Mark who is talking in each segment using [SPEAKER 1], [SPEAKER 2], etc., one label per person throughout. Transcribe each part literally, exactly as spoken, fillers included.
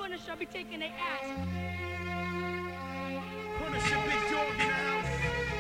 [SPEAKER 1] Punisher be taking their ass.
[SPEAKER 2] Punisher, big dog in the house.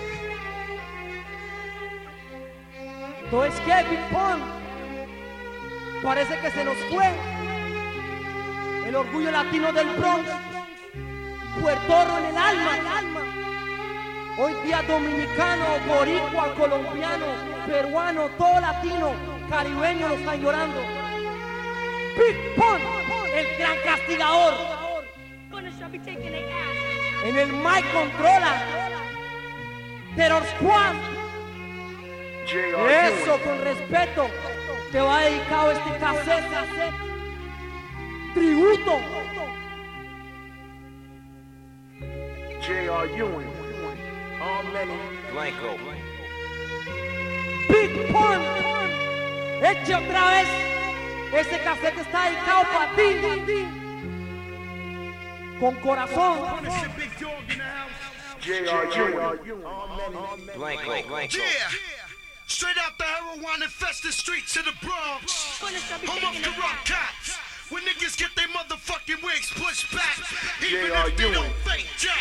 [SPEAKER 3] No es que Big Pun parece que se nos fue el orgullo latino del Bronx, puertorro en el alma, el alma. Hoy día dominicano, boricua, colombiano, peruano, todo latino, caribeño lo están llorando. Big Pun, el gran castigador.
[SPEAKER 1] Punisher be taking their ass.
[SPEAKER 3] En el mic controla Terror Squad. Eso, con respeto, te va dedicado este cassette, cassette. Tributo.
[SPEAKER 2] J R Ewing. All many.
[SPEAKER 4] Blanco.
[SPEAKER 3] Big Pun. Eche otra vez. Ese cassette está dedicado para ti. Con corazón.
[SPEAKER 2] Punisher, big dog in the house.
[SPEAKER 4] J R Ewing. Blanco. Blanco.
[SPEAKER 2] Yeah. Straight out the heroin infested streets of the Bronx.
[SPEAKER 1] Punisher be
[SPEAKER 2] Home
[SPEAKER 1] taking
[SPEAKER 2] of
[SPEAKER 1] their
[SPEAKER 2] corrupt
[SPEAKER 1] ass.
[SPEAKER 2] cops. When niggas get their motherfucking wigs pushed back. Even
[SPEAKER 4] J R
[SPEAKER 2] if they
[SPEAKER 4] Ewing.
[SPEAKER 2] don't fake jack.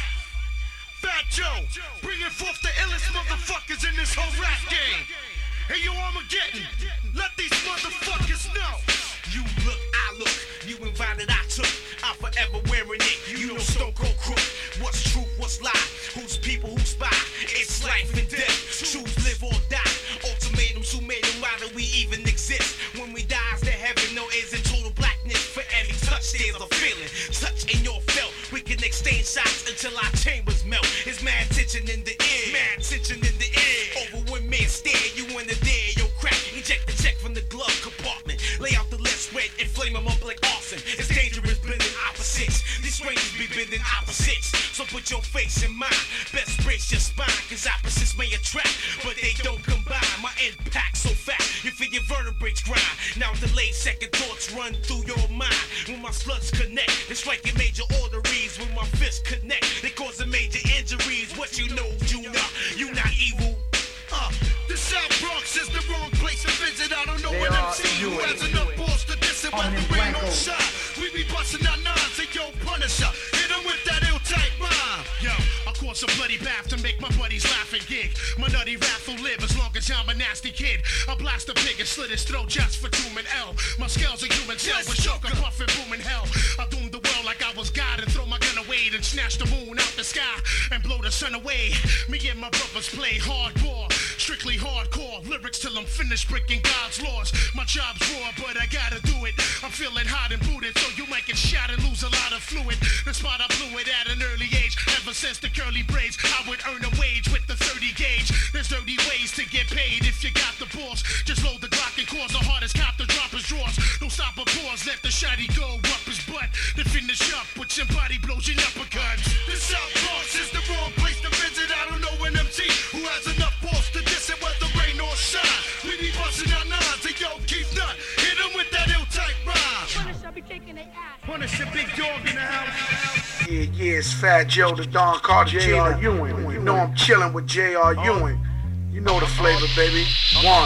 [SPEAKER 2] Fat Joe, bringing forth the illest motherfuckers in this whole rap game. Hey, yo, Armageddon, let these motherfuckers know. You look, I look, you invited, I took. I'm forever wearing it, you know Stone Cold Crook. What's truth, what's lie, who's people, who spy. It's life and death, choose live or die. Ultimatums, who made them, why do we even exist? When we die, is there heaven, no, is it total blackness? For every touch, there's a feeling, touch in your felt. We can exchange shots until our chambers melt. It's mad tension in the air, mad tension in the air. Over when men stare, you in the there, yo crack. Eject the check from the glove compartment. Lay out the left red and flame them up like arson. It's dangerous blending opposites. These strangers be bending opposites. So put your face in mine. Best brace your spine, cause opposites may attract, but they don't combine. My impact so fat, you feel your vertebrae grind. Now delayed second thoughts run through your mind. When my slugs connect, they strike in major arteries. When my fists connect, they causing major injuries. What you know, you not, you not evil. Uh, the South Bronx is the wrong place to visit. I don't know what M C who has enough balls to diss it when the rain don't shine. We be busting our nines and yo Punisher, hit him with that ill type rhyme. Yo, I cause a bloody bath to make my buddies laugh and gig. My nutty rap will live as long as I'm a nasty kid. I blast a pig and slit his throat just for doom and L. My scales are human cell with shock and puff and boom in hell. I doom the world like I was God and throw my gun away and snatch the moon out the sky and blow the sun away. Me and my brothers play hardcore, strictly hardcore lyrics till I'm finished breaking God's laws. My job's raw, but I gotta do it. I'm feeling hot and booted, so you might get shot and lose a lot of fluid. The spot I blew it at an early age. Ever since the curly braids, I would earn a wage with the thirty gauge. There's thirty ways to get paid if you got the balls. Just load the Glock and cause the hardest cop to drop his drawers. Don't stop or pause, let the shotty go up his butt. Then finish up with somebody blows your uppercuts. The South Bronx is the wrong place to visit. I don't know an M C who has enough balls to diss it whether rain or shine. We be busting our nines and yo Keith Nut, hit him with that ill type rhyme.
[SPEAKER 1] Punisher be taking their ass.
[SPEAKER 2] Punisher, big dog in the house.
[SPEAKER 5] Yeah, yeah, it's Fat Joe, the Don Carter, J R Ewing. You know I'm chilling with J R Ewing. You know the flavor, baby. One.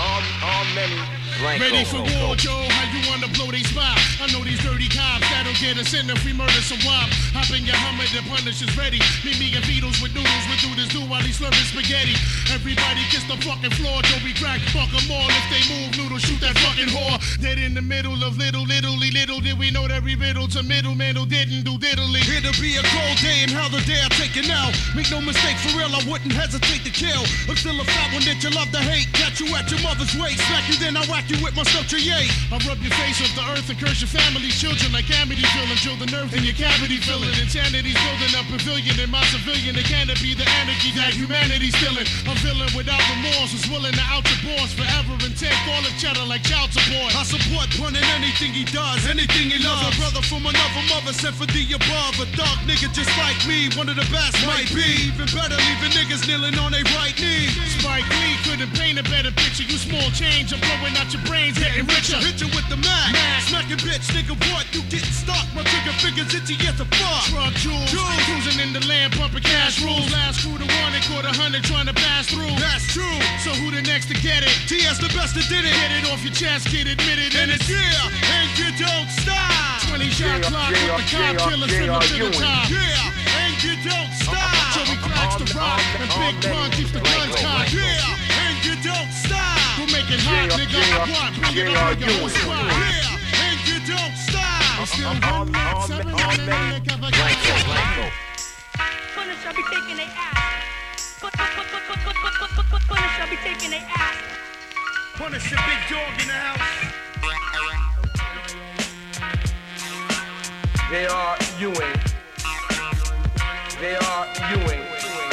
[SPEAKER 4] Blanco.
[SPEAKER 6] Ready for war, Joe? How you wanna blow they spot? I know these dirty cops that'll get us in if we murder some wop. Hop in your Hummer, the Punisher's ready. Meet me and Beatles with noodles, we do this do while he's slurping spaghetti. Everybody kiss the fucking floor, Joe, we crack, fuck them all. If they move, noodles, shoot that fucking whore. Dead in the middle of little, littly, little did we know that we riddle to middleman who didn't do diddly.
[SPEAKER 7] It'll be a cold day and how the day I take it now. Make no mistake, for real, I wouldn't hesitate to kill. I'm still a fat one that you love to hate. Catch you at your mother's waist, smack you then I whack you with my stuff to yay.
[SPEAKER 6] I rub your face off the earth and curse your family, children like Amityville and drill the nerves in your cavity filling. Insanity's building a pavilion in my civilian. It cannot be the anarchy that humanity's stealing. A villain without remorse is willing to out your boss forever and take all the cheddar like child support.
[SPEAKER 7] I support Pun in anything he does, anything he loves. A brother from another mother sent for the above. A dark nigga just like me, one of the best might be. Even better, leaving niggas kneeling on their right knee.
[SPEAKER 6] Spike Lee couldn't paint a better picture. You small change, I'm blowing out your brains, getting richer.
[SPEAKER 7] Hit you with the Mac,
[SPEAKER 6] Mac.
[SPEAKER 7] smacking bitch, nigga, what? You getting stuck? My trigger fingers itchy as a fuck.
[SPEAKER 6] Truck jewels,
[SPEAKER 7] Jewels.
[SPEAKER 6] cruising in the land, pumping cash rules. Last crew to one, and caught a hundred trying to pass through.
[SPEAKER 7] That's true.
[SPEAKER 6] So who the next to get it?
[SPEAKER 7] T S the best that did it.
[SPEAKER 6] Get it off your chest, kid, admit it.
[SPEAKER 7] And it's yeah, and you don't stop.
[SPEAKER 6] twenty shots shot clock with the cop killers in the to the top. Yeah, and you don't stop. Joey cracks the rock and Big Pun keeps the guns cocked. Yeah, and you don't stop. We'll make it hot, nigga. What? Bring it on your whole squad. Yeah, and you don't stop. It's still one night, seven on the neck of a guy.
[SPEAKER 1] Punisher be taking their ass. Punisher be taking their ass.
[SPEAKER 2] Punisher, big dog in the house.
[SPEAKER 4] They are Ewing. They are Ewing.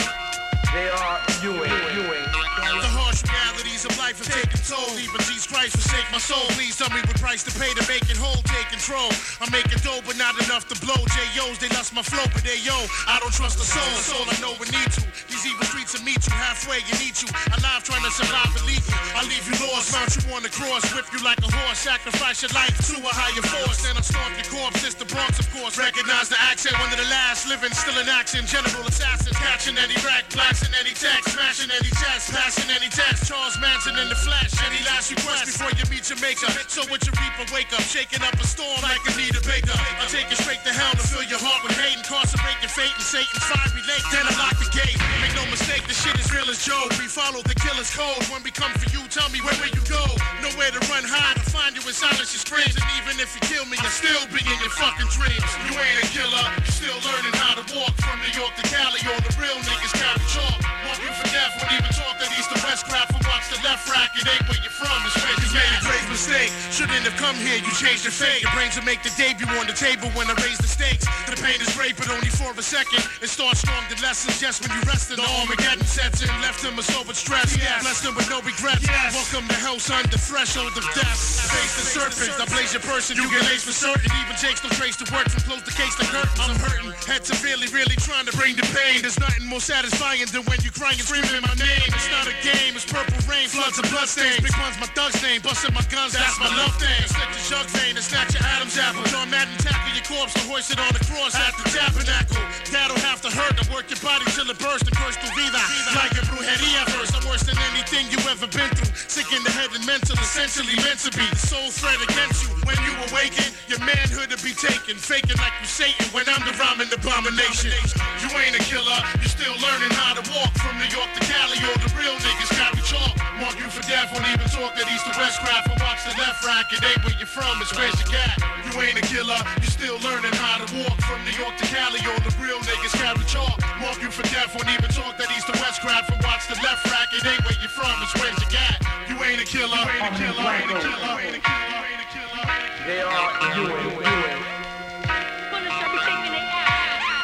[SPEAKER 4] They are Ewing. Ewing.
[SPEAKER 6] The harsh realities of life have taken toll. Even Jesus Christ forsake my soul. Please tell me what price to pay to make it whole. Take control. I'm making dough, but not enough to blow. J O's, they lost my flow, but they yo. I don't trust the soul. The soul I know we need to. These evil streets will meet you halfway. You need you. Alive trying to survive and leave you. I leave you lost. Mount you on the cross. Whip you like a horse. Sacrifice your life to a higher force. Then I stomp your corpse. It's the Bronx, of course. Recognize the accent. One of the last living, still in action. General assassins. Catching any rack. Blasting any text. Smashing any chest. Passing any text. Charles Manson in the flesh. Any last request before you meet your maker. So with your reaper, wake up. Shaking up a storm like Anita Baker. I take you straight to hell to fill your heart with hate. Incarcerate your fate in Satan's fiery lake. Then I lock the gate. Make no mistake, the shit is real as Joe. We follow the killer's code. When we come for you, tell me where will you go? Nowhere to run, hide, or find you in silence your screams. And even if you kill me, I'll still be in your fucking dreams. You ain't a killer, you still learning how to walk. From New York to Cali, all the real niggas carry chalk. Walk you for death, won't even talk that east to west crap. From watch the left rack, it ain't where you're from, it's where you made a great mistake. Shouldn't have come here, you changed your fate. Your brains will make the debut on the table when I raise the stakes. The pain is great, but only for a second. It starts strong, the lessons just when you rested. The Armageddon sets in, left him a sober stress. Yes. Blessed him with no regrets. Yes. Welcome to hell, son, the threshold of death. Face the serpent, I blaze your person, you get laced for certain. Even takes no trace to work from close the case to curtains. I'm hurting, head severely, really trying to bring the pain. There's nothing more satisfying than when you crying and screaming my name. It's not a game, it's purple rain, floods of bloodstains. Big Pun's my thug's name, busting my guns, that's my love thing. Slit the jug vein and snatch your Adam's apple. John Madden tackle your corpse to hoist it on the cross at the tabernacle. That'll have to hurt to work your body till it bursts and curse tu vida. Like a brujeria verse, I'm worse than anything you ever been through. Sick in the head and mental, essentially meant to be. The soul threat against you. When you awaken, your manhood to be taken. Faking like you Satan when I'm the rhyming abomination. You ain't a killer, you still learning how to walk. From New York to Cali, all the real niggas carry chalk. Mark you for death, won't even talk that east to west crap. And watch the left rack, it ain't where you're from, it's where's your cat. You ain't a killer, you still learning how to walk. From New York to Cali, all the real niggas carry chalk. Mark you for death, won't even talk that east to west crap. And watch the left rack, it ain't where you're from, it's where's your cat. You ain't a killer, ain't a killer, ain't a killer, ain't a killer, ain't a killer.
[SPEAKER 4] They are Ewing. Ewing.
[SPEAKER 1] Punisher be taking their ass.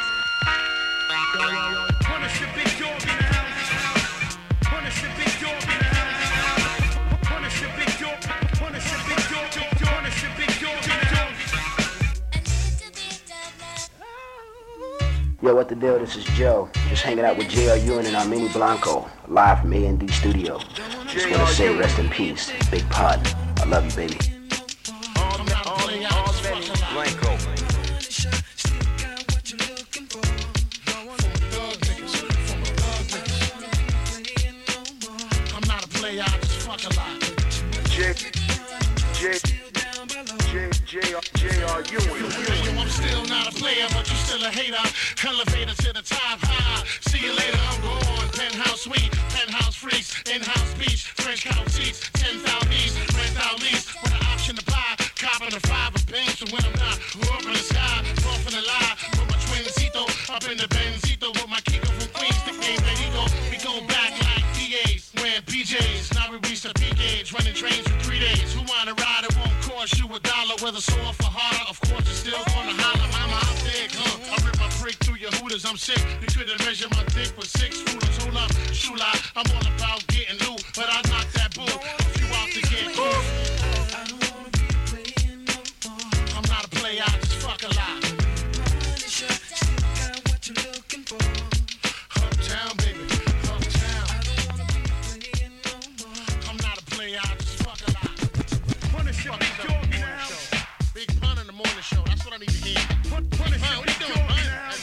[SPEAKER 2] Punisher, big dog in the house. Punisher, big dog in the house. Punisher, big dog. Punisher, big dog. Punisher, big dog in the house.
[SPEAKER 8] Yo, what the deal? This is Joe. Just hanging out with J R Ewing and Armini Blanco, live from A and D Studio. Just want to say rest in peace, Big Pun. I love you, baby.
[SPEAKER 4] Blanco.
[SPEAKER 6] I'm not a player, I just fuck a lot.
[SPEAKER 5] J, J, J, J, J R Ewing.
[SPEAKER 6] Yo, I'm still not a player, but you still a hater. Elevator to the top, high. See you later, I'm gone. Penthouse suite, penthouse freaks, in-house beach, French couch seats, ten thousand east, rent out lease, with an option to buy. Copping a five of pain, so when I'm not, up in the sky, off in the lie, with my twincito, up in the Benzito, with my Kiko from Queens, the game that he go, we go back like D As, wearing P Js, now we reach the peak age, running trains for three days, who wanna ride, it won't cost you a dollar, whether sore or harder, of course you're still gonna holler, mama, I'm big, huh, I rip my prick through your hooters, I'm sick, you couldn't measure my dick with six rulers, hold up, shoot out, I'm all about getting loot, but I knock that bull, if you out to get cool. I just fuck a lot. Uptown, baby, uptown. I'm not a player, I just fuck a lot.
[SPEAKER 2] Punisher, big dog in the house.
[SPEAKER 6] Big Pun in the morning show, that's what I need to hear.
[SPEAKER 2] Punisher,
[SPEAKER 6] Pun, what
[SPEAKER 2] big
[SPEAKER 6] you
[SPEAKER 2] dog
[SPEAKER 6] doing,
[SPEAKER 2] in
[SPEAKER 6] Pun?
[SPEAKER 2] the house.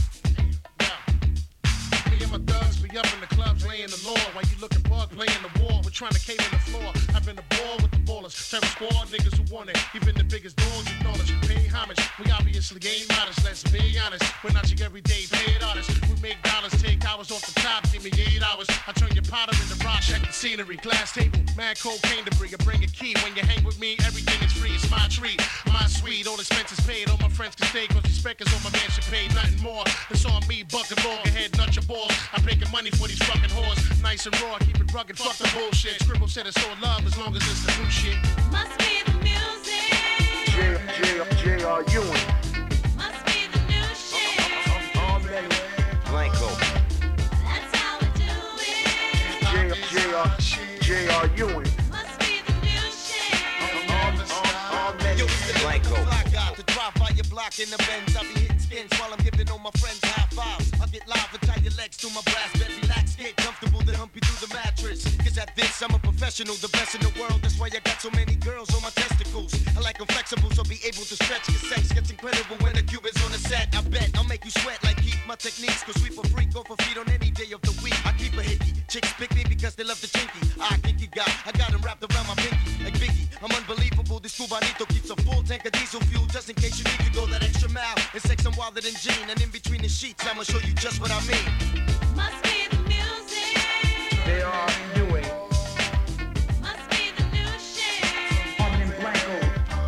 [SPEAKER 6] Yeah. Me and my thugs be up in the club playing the law while you looking bug playing the war. We're trying to cater the floor. I've been the ball with the ballers. Terror squad, niggas who want it. Even the biggest dogs acknowledge. Pay homage We obviously ain't modest, let's be honest. We're not your everyday paid artists. We make dollars, take hours off the top, give me eight hours. I turn your Potter into rock, check the scenery. Glass table, mad cocaine debris. I bring a key when you hang with me, everything is free. It's my treat, my sweet, all expenses paid. All my friends can stay, cause respect is on my man should pay. Nothing more, it's on me, bucket raw. Go ahead, nut your balls. I'm making money for these fucking whores. Nice and raw, keep it rugged, fuck the bullshit. Scribble said it's all love as long as it's the new shit.
[SPEAKER 9] Must be the music.
[SPEAKER 5] J J J R Ewing.
[SPEAKER 9] Must be the new shit.
[SPEAKER 4] All men. Blanco.
[SPEAKER 9] That's how we do it.
[SPEAKER 5] J J R J R Ewing.
[SPEAKER 9] Must be the new shit.
[SPEAKER 4] All men. Blanco.
[SPEAKER 10] To drive by your block in the Benz, I be hitting skins while I'm giving all my friends high fives. I get live and tie your legs to my brass bed, relax, get comfortable, then hump you through the mattress. Cause at this, I'm a professional, the best in the world. That's why I got so many girls on my testicles. I like them flexible, so be able to stretch. Cause sex gets incredible when the Cuban's on the set. I bet I'll make you sweat like keep my techniques. Cause we for free, go for feet on any day of the week. I keep a hickey, chicks pick me because they love the chinky. I kinky guy, I got him wrapped around my pinky. Like Biggie, I'm unbelievable, this Cubanito keeps a full tank of diesel fuel. Just in case you need to go that extra mile. It's sex I'm wilder than Gene. And in between the sheets, I'ma show you just what I mean.
[SPEAKER 9] Must be the music.
[SPEAKER 4] They are doing.
[SPEAKER 9] Must be the new shit.
[SPEAKER 4] All men Blanco.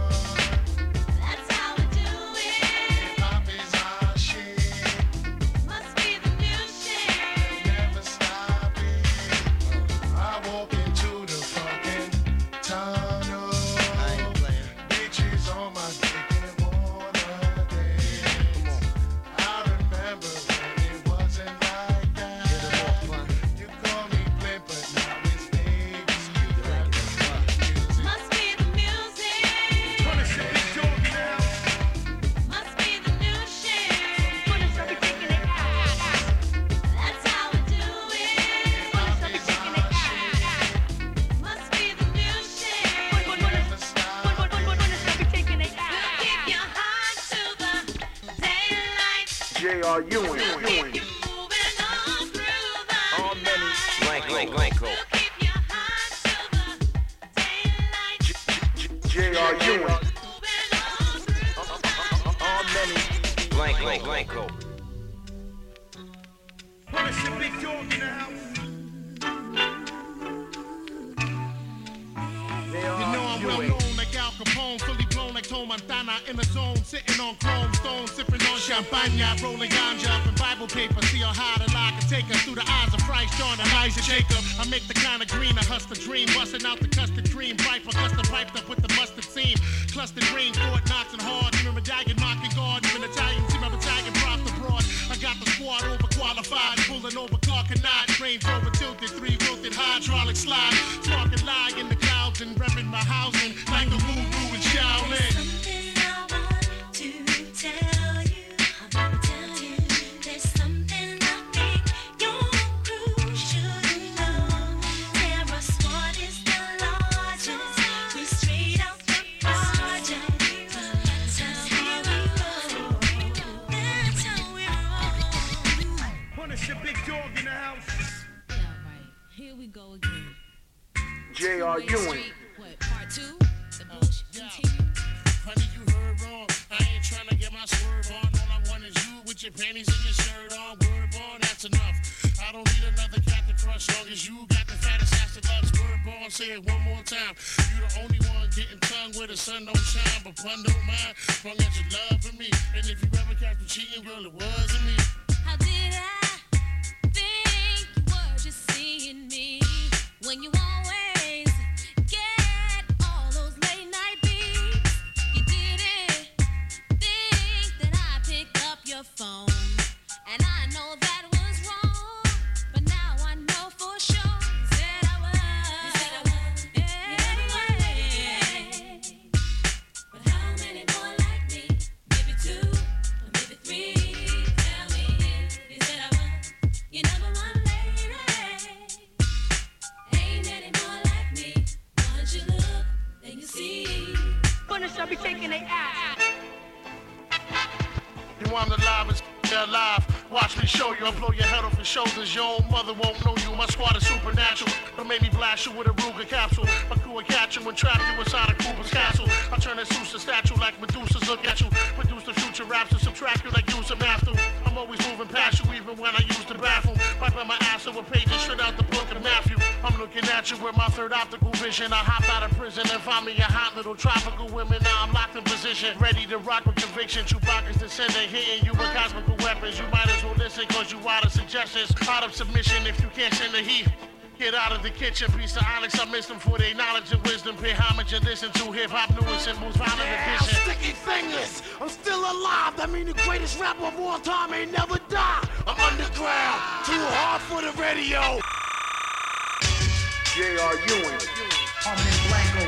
[SPEAKER 9] That's how we do it.
[SPEAKER 6] Hip-hop is our shit.
[SPEAKER 9] Must be the new shit.
[SPEAKER 6] Never stop it. I walk into the fucking tunnel.
[SPEAKER 10] I ain't playing.
[SPEAKER 6] Bitches on my dick and wanna dance. I remember when it wasn't like that.
[SPEAKER 10] Get 'em off, man.
[SPEAKER 6] You call me Flip, but now it's baby. You got the music.
[SPEAKER 9] Must be the music.
[SPEAKER 2] Punish it, big dog now.
[SPEAKER 9] Must be the new shit.
[SPEAKER 1] Punish, I'll be taking it out.
[SPEAKER 9] That's how we do it.
[SPEAKER 1] Punish, I'll be taking it out.
[SPEAKER 9] Must be the new shit.
[SPEAKER 1] Punish, punish, punish, I'll be taking it
[SPEAKER 9] Keep your
[SPEAKER 1] out.
[SPEAKER 9] heart to the daylight.
[SPEAKER 5] J R Ewing.
[SPEAKER 9] Keep
[SPEAKER 5] Ewing.
[SPEAKER 9] you moving on through the
[SPEAKER 4] All men.
[SPEAKER 9] night.
[SPEAKER 4] Blanco. Blanco.
[SPEAKER 9] Keep your heart to the daylight.
[SPEAKER 5] J R Ewing.
[SPEAKER 9] Moving on through the
[SPEAKER 4] All men. Blanco. Blanco.
[SPEAKER 2] Punish it, big dog in the house.
[SPEAKER 4] They
[SPEAKER 6] You know
[SPEAKER 4] are
[SPEAKER 6] I'm well
[SPEAKER 4] doing.
[SPEAKER 6] known like Al Capone, fully blown like Tom Montana in the zone, sitting on chrome stones, sipping on champagne, rolling ganja up in Bible paper. See how high the lie can take us through the eyes of Christ, John, and Isaac Jacob. I make the kind of green, I hustle dream, busting out the custard cream, bright for custard piped up with the mustard seam, clustered green, Fort Knox and hard, even medallion mocking guard, even Italian, see my battalion propped abroad. I got the squad overqualified, pulling over Clark and Nod, Range Rover tilted, three wilted hydraulic slide, sparking lie in the clouds and repping my housing like the voodoo in Shaolin.
[SPEAKER 9] Something I want to tell you. I want to tell you. There's something I think your crew should know. Terra Squad is the largest. We straight out the project. That's how we roll. That's how we roll.
[SPEAKER 2] Punish it, big dog in the house.
[SPEAKER 11] Yeah, right. Here we go again.
[SPEAKER 5] J R Ewing.
[SPEAKER 11] Street, what, part two? The bullshit continue?
[SPEAKER 6] Honey, you heard wrong. I ain't tryna get my swerve on. All I want is you with your panties and your shirt on. Word on, that's enough. I don't need another cat to crush. Long as you got the fattest ass that loves. Word on, say it one more time. You the only one getting tongue where the sun don't shine, but pun don't mind. Long as you love for me. And if you ever catch me cheating, girl, it wasn't me.
[SPEAKER 9] How did I think you were just seeing me when you always get all those late night beats? You didn't think that I picked up your phone, and I know that was wrong, but now I know for sure. You said I was. You said I was. Yeah, yeah. But how many more like me? Maybe two, or maybe three. Tell me if you said I was. You number one lady. Ain't any more like me. Once you look, then you see.
[SPEAKER 1] Punish, I'll be taking it out.
[SPEAKER 6] You want the live and alive. Watch me show you, I'll blow your head off your shoulders. Your own mother won't know you. My squad is supernatural. Don't make me blast you with a Ruger capsule. My crew will catch you and trap you inside a Cooper's castle. I'll turn a Zeus to statue like Medusa's look at you. Produce the future raps to subtract you like use a math through. I'm always moving past you even when I use the bathroom. Wiping my ass over pages straight out the book of Matthew. I'm looking at you with my third optical vision. I hopped out of prison and found me a hot little tropical women. Now I'm locked in position, ready to rock with conviction. Chewbacca's descendant, hitting you with cosmical weapons. You might as well listen cause you out of suggestions. Out of submission if you can't send the heat. Get out of the kitchen, piece of onyx. I miss them for their knowledge and wisdom. Pay homage and listen to hip-hop newest and most violent
[SPEAKER 12] yeah,
[SPEAKER 6] edition.
[SPEAKER 12] I'm sticky fingers, I'm still alive. That mean the greatest rapper of all time ain't never die. I'm underground, too hard for the radio.
[SPEAKER 5] J R Ewing.
[SPEAKER 12] I'm in Blanco.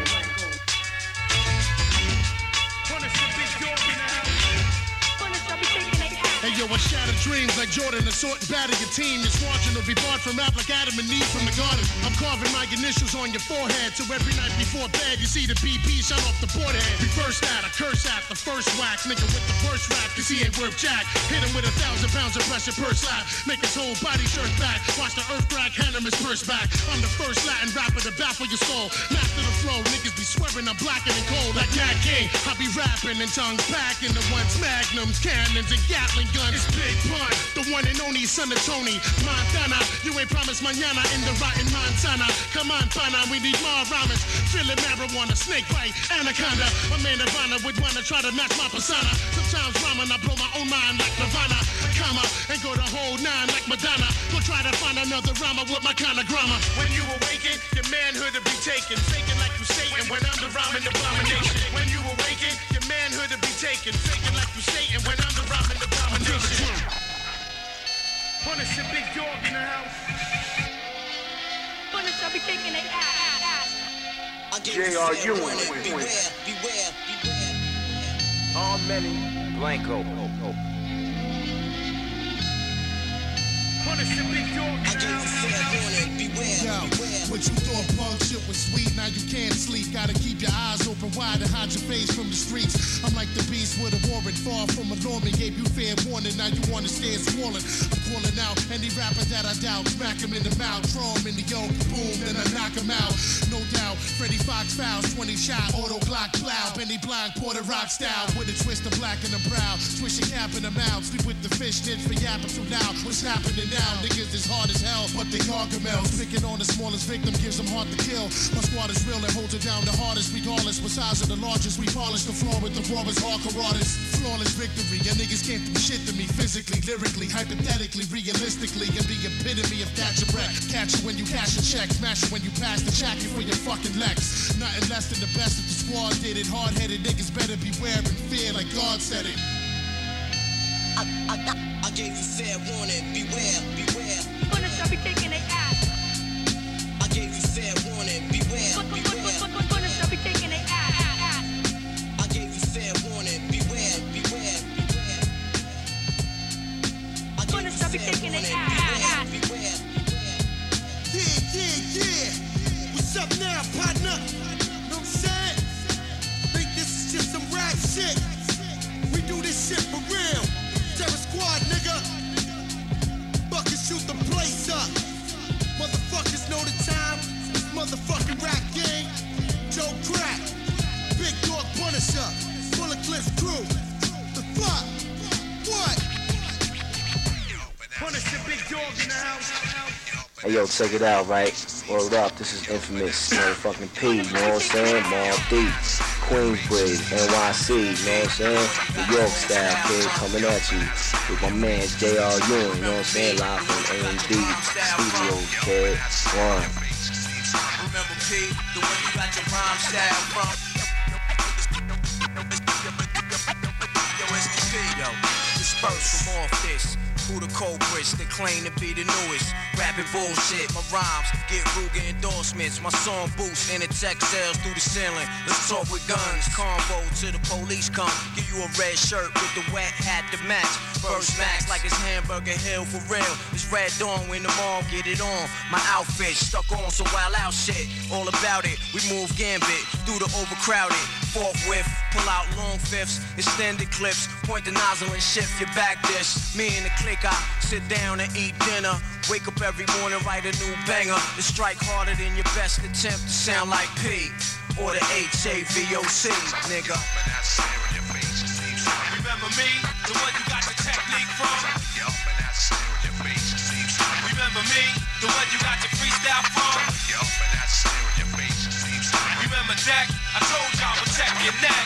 [SPEAKER 6] Hey yo, I shatter dreams like Jordan, assault and batter your team. Your squadron will be barred from rap like Adam and Eve from the garden. I'm carving my initials on your forehead, so every night before bed you see the B P shot off the board head. Reverse that, I curse at the first whack, nigga with the worst rap, cause he ain't worth jack. Hit him with a thousand pounds of pressure per slap, make his whole body shirt back. Watch the earth crack, hand him his purse back. I'm the first Latin rapper to baffle your soul. Master the flow, niggas be swearing I'm blacker than cold like Nat King. I be rapping and tongues packing the ones magnums, cannons, and Gatling guns. It's Big Pun, the one and only son of Tony Montana. You ain't promised mañana in the rotten Montana. Come on, pana, we need more rhymes. Feeling marijuana, snake bite, anaconda. A man of honor would wanna try to match my persona. Sometimes rhyming, I blow my own mind like Nirvana. Comma, and go the whole nine like Madonna. Go try to find another rhymer with my kind of grammar. When you awaken, your manhood will be taken. Faking like you Satan when I'm the rhyming abomination. When you awaken, your manhood will be taken. Faking like you Satan when I'm the rhyming abomination. Punish a big dog in the house.
[SPEAKER 1] Punish, I'll be taking their ass.
[SPEAKER 5] J R Ewing.
[SPEAKER 10] Beware, beware, beware.
[SPEAKER 4] All many. Blanco.
[SPEAKER 6] Punish a big dog in the house.
[SPEAKER 7] Yo, what you thought punk shit was sweet, now you can't sleep. Gotta keep your eyes open wide and hide your face from the streets. I'm like the beast with a warrant, far from a Norman. Gave you fair warning, now you wanna stay swollen. I'm calling out any rapper that I doubt. Smack him in the mouth, throw him in the yoke, boom, then I knock him out. No doubt, Freddie Fox fouls, twenty shot, auto Glock plow. Benny Blanc, Porter Rock style, with a twist of black in the brow. Swish a cap in the mouth, sleep with the fish dish for yapping too loud. What's happening now? Niggas is hard as hell, but they gargamels. Picking on the smallest victim gives them hard to kill. My squad is real and holds it down the hardest. Regardless, what size of the largest, we polish the floor with the rawest hardcore artists. Flawless victory, your niggas can't do shit to me physically, lyrically, hypothetically, realistically. And the epitome of catch a wreck. Catch you when you cash a check, smash you when you pass the check you for your fucking Lex. Nothing less than the best if the squad did it. Hard-headed niggas better beware and fear like God said it.
[SPEAKER 10] I, I, I gave you fair warning, beware, beware.
[SPEAKER 1] Punish, I'll be taking their ass.
[SPEAKER 10] I gave you fair warning, beware, beware.
[SPEAKER 1] Punish, I'll be taking their ass.
[SPEAKER 10] I gave you fair warning, beware, beware, beware. I gave you fair warning, beware, beware.
[SPEAKER 12] Yeah, yeah, yeah. What's up now, partner? Know what I'm saying? Think this is just some rap shit. We do this shit for real. Terror Squad, nigga. Fucking shoot the place up. Motherfuckers know the time. This motherfucking rap game. Joe Crack. Big Dog Punisher. Full of Cliff crew. The fuck? What?
[SPEAKER 6] Punish a big dog in the house.
[SPEAKER 8] Hey yo, check it out, right? Word up, this is Infamous, motherfucking P, you know what I'm saying? Mall D, Queensbridge, N Y C, you know what I'm saying? New York style, kid, coming at you with my man J R Ewing, you know what I'm saying? Live from A M D Studios, kid. One.
[SPEAKER 13] Remember P, the way you got your rhyme style from. Yo, S T P, yo, disperse from off this. Who the culprits that claim to be the newest? Rapping bullshit, my rhymes get Ruger endorsements. My song boosts in the tech sales through the ceiling. Let's talk with guns, convo till the police come. Give you a red shirt with the wet hat to match. First max like it's Hamburger Hill for real. It's Red Dawn when the mall get it on. My outfit stuck on some wild out shit. All about it. We move gambit through the overcrowded. Fourth whiff, pull out long fifths, extended clips, point the nozzle and shift your back dish. Me and the clique, I sit down and eat dinner. Wake up every morning, write a new banger. To strike harder than your best attempt to sound like P or the H A V O C, nigga.
[SPEAKER 14] Remember me, the one you got the technique from? Remember me, the one you got your freestyle from? Remember Deck? I told y'all protect your neck.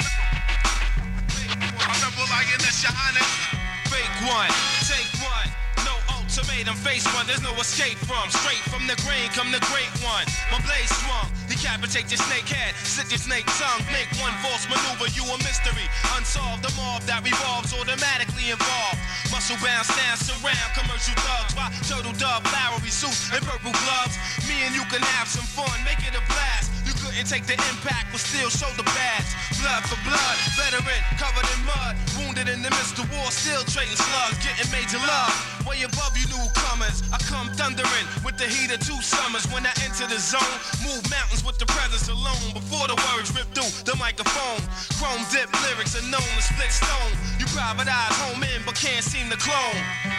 [SPEAKER 14] I remember lioness, your honor. Fake one, take one. No ultimatum, face one. There's no escape from. Straight from the grain, come the great one. My blade swung, decapitate your snake head, slit your snake tongue. Make one false maneuver, you a mystery. Unsolved, the mob that revolves automatically involved. Muscle bound, stand surround, commercial thugs. Why turtle dove, flowery suits, and purple gloves. Me and you can have some fun, make it a blast. You couldn't take the impact, but still show the badge. Blood for blood, veteran, covered in mud. Wounded in the midst of war, still trading slugs, getting major love. Way above you newcomers, I come thundering with the heat of two summers. When I enter the zone, move mountains with the presence alone. Before the words rip through the microphone, chrome dip lyrics are known to split stone. You private eyes home in, but can't seem to clone.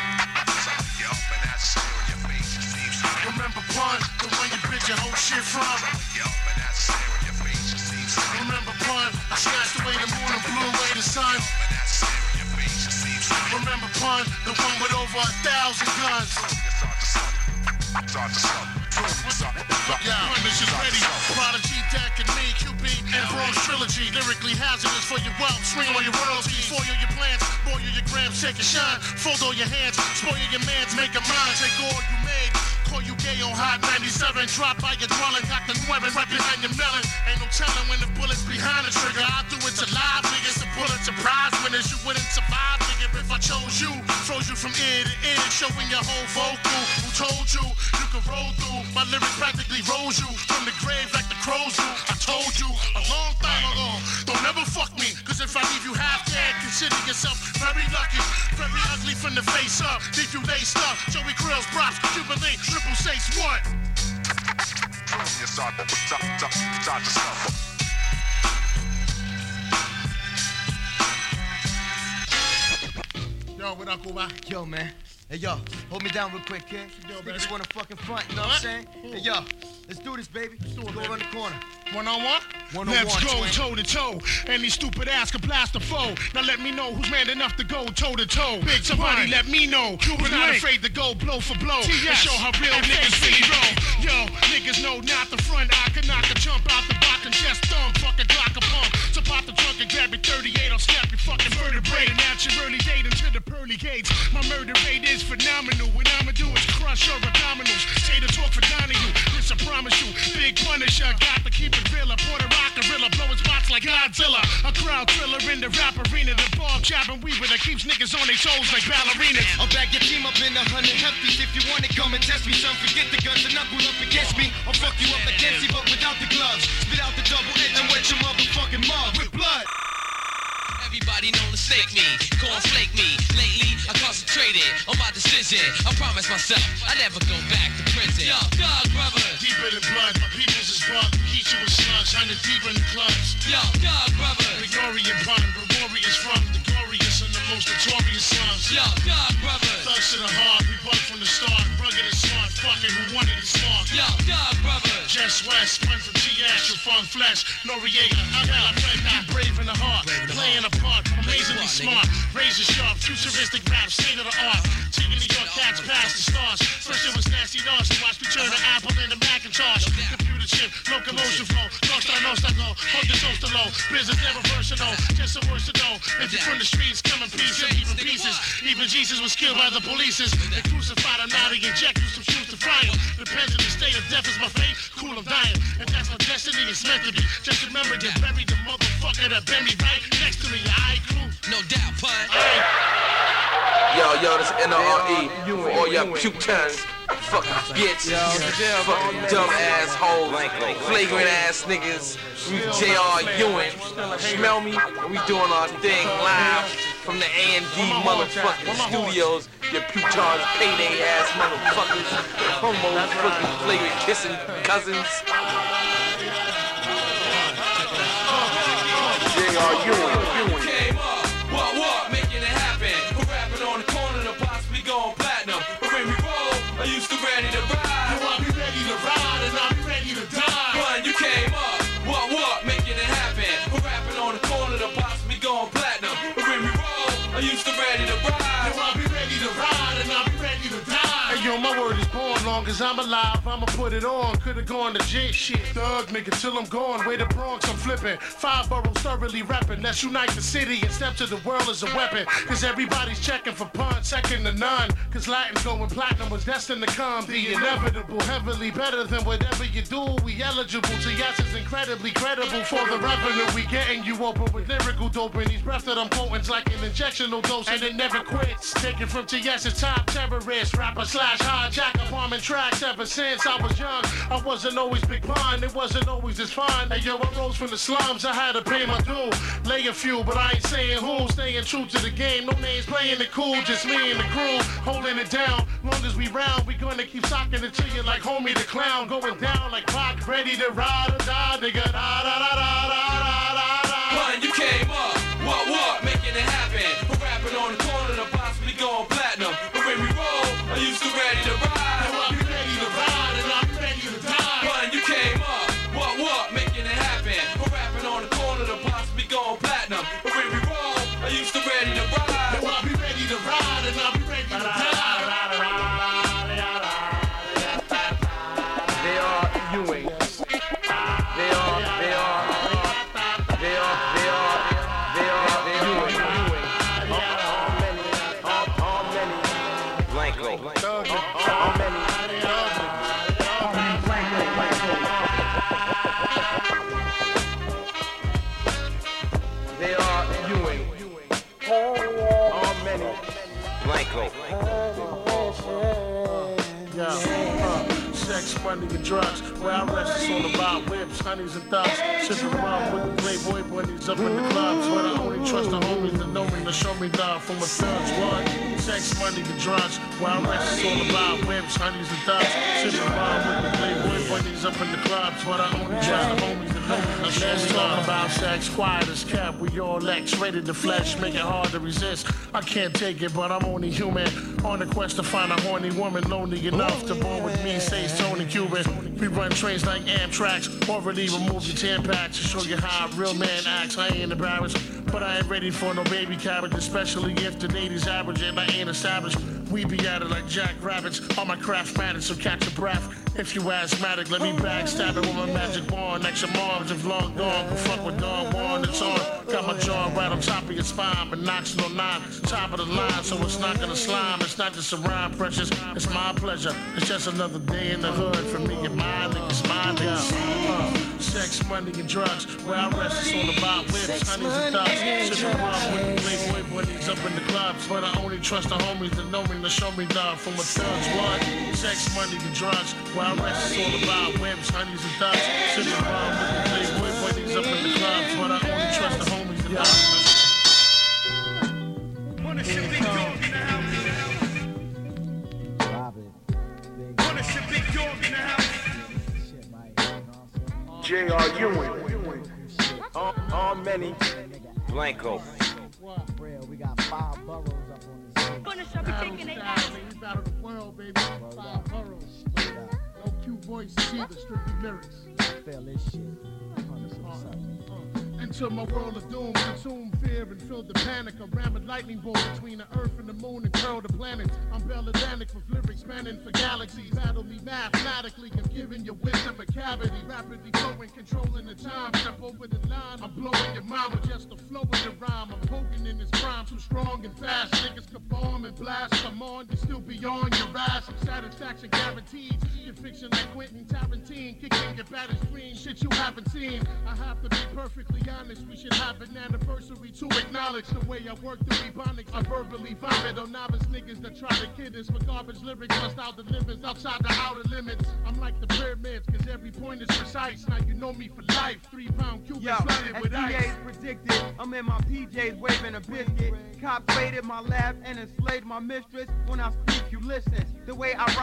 [SPEAKER 6] Remember Pun, the one you bitch your whole shit from? Remember Pun, I snatched away the moon and blew away the sun. Remember Pun, the one with over a thousand guns. Yeah, Punish is ready. Prodigy, Deck, and me, Q B, and Bronx Trilogy. Lyrically hazardous for your wealth. Swing on your royalties. Foil your plans, boil your grams, shake and shine. Fold all your hands, spoil your mans, make a mind. Take all you made. Call you gay on Hot ninety-seven. Drop by your dwelling, got the nueve right behind your melon. Ain't no telling when the bullet's behind the trigger. I do it to live niggas, the Pulitzer Prize winners. You wouldn't survive, nigga, if I chose you. Froze you from ear to ear, showing your whole vocal. Who told you you could roll through? My lyrics practically rose you from the grave like the crows do. I told you a long time ago, don't ever fuck me, cause if I leave you half dead, consider yourself very lucky. Very ugly from the face up, leave you laced up. Joey Krills, props, Jubilee. Triple Six, what? Yo, what up, Cuba?
[SPEAKER 10] Yo, man. Hey, yo, hold me down real quick, kid. Yo, baby. Niggas wanna fucking front, you know what I'm saying? Hey, yo, let's do this, baby. Let's do it, go around the corner.
[SPEAKER 6] One on one?
[SPEAKER 10] One on
[SPEAKER 6] Let's
[SPEAKER 10] one,
[SPEAKER 6] go
[SPEAKER 10] twin.
[SPEAKER 6] toe to toe. Any stupid ass can blast a foe. Now let me know who's man enough to go toe to toe. Big Somebody one. Let me know who's not afraid to go blow for blow and show how real niggas really roll. Yo, niggas know not the front. I can knock a jump out the box and chest thumb. Fucking Glock a pump. So pop the trunk and grab your thirty-eight. I'll snap your fucking vertebrae and at your early date into the pearly gates. My murder rate is phenomenal. What I'ma do is crush your abdominals. Say the talk for Donahue. This I promise you. Big Punisher. Got to keep it real. Pour the rock gorilla. Blowing spots like Godzilla. A crowd thriller in the rap arena. The bomb jabbing weaver that keeps niggas on their toes like ballerinas.
[SPEAKER 10] I'll back your team up in a hundred hefties. If you want it, come and test me. Son, forget the guns and knuckle up against me. I'll fuck you up like Dempsey, but without the gloves. Spit out the double edge and wet your motherfucking mug with blood.
[SPEAKER 15] Everybody known to snake me, corn flake me. Lately, I concentrated on my decision. I promised myself I never go back to prison. Yo, Dog Brothers.
[SPEAKER 6] Deeper than blood, my people's is buck. Keep you with slugs, hundred deep in the clubs.
[SPEAKER 15] Yo, Dog Brothers.
[SPEAKER 6] The glory and pun, where warriors from the glorious and the most notorious slums.
[SPEAKER 15] Yo, Dog Brothers.
[SPEAKER 6] Thugs to the heart, we bug from the start. Rugged and smart, fucking who wanted it smart.
[SPEAKER 15] Yo, Dog Brothers.
[SPEAKER 6] Jess West, spun from T S, your funk flesh. Noriega, I got a friend, be brave in the heart. Playing a part, amazingly smart. Razor sharp, futuristic rap, state of the art. Taking New York cats past the stars. First it was nasty dogs, watch me turn an apple into Macintosh. Computer chip, locomotion flow. Nostra, nostra, go. Hold your toast to low. Business never versatile, just a worse to know. If you're from the streets, come in pieces, even pieces. Even Jesus was killed by the police. They crucified him, now they inject you some shoes to fry him. Depends on the state of death is my fate. Cool, I'm dying. And that's my destiny, it's meant to be. Just remember to bury the motherfucker that buried me right next to me. I crew.
[SPEAKER 15] No doubt, pun.
[SPEAKER 16] Yo, yo, this N R E for all y'all putans, fucking bitch, fucking dumb assholes, flagrant ass niggas. We J R Ewing, smell me? We doing our thing live from the A and D motherfucking studios. Your putans, payday ass motherfuckers, homos, fucking flagrant kissing cousins.
[SPEAKER 5] R Ewing.
[SPEAKER 15] You came up, what, what, making it happen. We're rapping on the corner to possibly go on platinum. But when we roll, I used to ready to ride.
[SPEAKER 6] Yo, I'll be ready to ride and I'll be ready to die.
[SPEAKER 15] Run, you came up, what, what, making it happen. We're rapping on the corner to possibly go on platinum. But when we roll, I used to ready to ride.
[SPEAKER 6] Yo, I'll be ready to ride and I'll be ready to die.
[SPEAKER 7] Hey, yo, my word is born. Long as I'm alive, I'ma put it on. Could've gone to J shit, thug nigga, till I'm gone. Way to Bronx, I'm flipping. Five boroughs thoroughly repping. Let's unite the city and step to the world as a weapon. Cause everybody's checking for punch, second to none. Cause Latin's going platinum was destined to come. The inevitable, heavily better than whatever you do. We eligible to yes is incredibly credible for the revenue. We getting you open with lyrical dope. And these breaths that I'm quoting's like an injectional dose. And it never quits. Taken from T S's top terrorist, rapper slash hijacker, bombing tracks ever since I was young. I wasn't always big pun, it wasn't always as fun. Hey yo, I rose from the slums, I had to pay my due. Lay a few, but I ain't saying who. Staying true to the game, no names playing it cool. Just me and the crew, holding it down. Long as we round, we gonna keep socking it to you like homie the clown. Going down like Pac, ready to ride or die, nigga. Da da da da da da da da.
[SPEAKER 15] Run, you came up, what, what, making it happen. We're rapping on the corner to possibly go on platinum. But when we roll, I used to ready to ride.
[SPEAKER 6] I'll be ready to ride and I'll be ready to die.
[SPEAKER 15] Run, you came up, what, what, making it happen. We're rapping on the corner to possibly go on platinum. But when we roll, I used to ready to ride.
[SPEAKER 6] I'll be ready to ride and I'll be ready to die.
[SPEAKER 16] They are Ewing. They are, they are, they are, they are, they are, they are Ewing. Ewing. All many, all, all many.
[SPEAKER 4] Blanco.
[SPEAKER 16] All many. They are Ewing. All many.
[SPEAKER 4] Blanco.
[SPEAKER 7] Yeah, uh, sex, money, and drugs. Where I rest is all about whips, honeys, and thugs. Sipping rum with the playboy bunnies up in the clubs. But I only trust the homies that know me to show me love from a thug's one. Sex, money, and drugs. Where I rest is all about whips, honeys, and thugs. Sipping rum with the playboy bunnies up in the clubs. But I only trust the homies that know me to show me love. Let's talk about sex, quiet as kept. We all X, rated the flesh, make it hard to resist. I can't take it, but I'm only human. On the quest to find a horny woman, lonely enough to bond with me, says Tony Cuban. We run trains like Amtrak's, already remove your Tampax to show you how a real man acts. I ain't embarrassed, but I ain't ready for no baby carriage, especially if the lady's average and I ain't established. We be at it like jackrabbits. All my craftmatic, so catch your breath. If you asthmatic, let me backstab it with my magic wand. Extra moms if long gone, but fuck with Don Juan, it's on. Got my jaw right on top of your spine, but knocks no nine. Top of the line, so it's not gonna slime. It's not just a rhyme, precious, it's my pleasure. It's just another day in the hood for me and my niggas, my niggas. Uh, sex, money, and drugs. Where I rest, it's all about whips, honeys, and thugs. Sipping rum with the playboy bunnies up in the clubs. But I only trust the homies that know me to show me love from a thug's one. Sex, money, and drugs. Where I rest, it's all about whips, honeys, and thugs. Sipping rum with the playboy bunnies up in the clubs. But I only trust the homies that know me.
[SPEAKER 2] Wanna shit big dog in the house. Wanna shit big dog in the house.
[SPEAKER 5] J R Ewing.
[SPEAKER 16] All, all many.
[SPEAKER 4] Blanco.
[SPEAKER 3] We got five boroughs up on this thing.
[SPEAKER 1] Punish, I'll be taking their ass.
[SPEAKER 6] We battle the world, baby. Five boroughs. No cute voices either, strictly lyrics.
[SPEAKER 3] Feel this shit. one hundred percent.
[SPEAKER 6] Enter my world of doom, consume fear and fill the panic. A ramming lightning bolt between the earth and the moon and curl the planets. I'm Bell Atlantic with lyrics spanning for galaxies. Battle me mathematically, I'm giving your wisdom a cavity. Rapidly flowing, controlling the time. Step over the line, I'm blowing your mind with just the flow of the rhyme. I'm poking in this crime, too strong and fast. Niggas can bomb and blast. Come on, you still beyond your ass. Satisfaction guaranteed. Your fiction like Quentin Tarantino. Kicking your baddest dream, shit you haven't seen. I have to be perfectly honest, we should have an anniversary to acknowledge the way I work through ebonics. I verbally vomit on novice niggas that try to kid us with garbage lyrics, bust out the limits outside the outer limits. I'm like the pyramids, cause every point is precise. Now you know me for life, three pound Cuban
[SPEAKER 17] Yo,
[SPEAKER 6] flooded with
[SPEAKER 17] as
[SPEAKER 6] ice.
[SPEAKER 17] D As predicted, I'm in my P Js waving a biscuit. Cops raided my lab and enslaved my mistress. When I speak, you listen. The way I rhyme,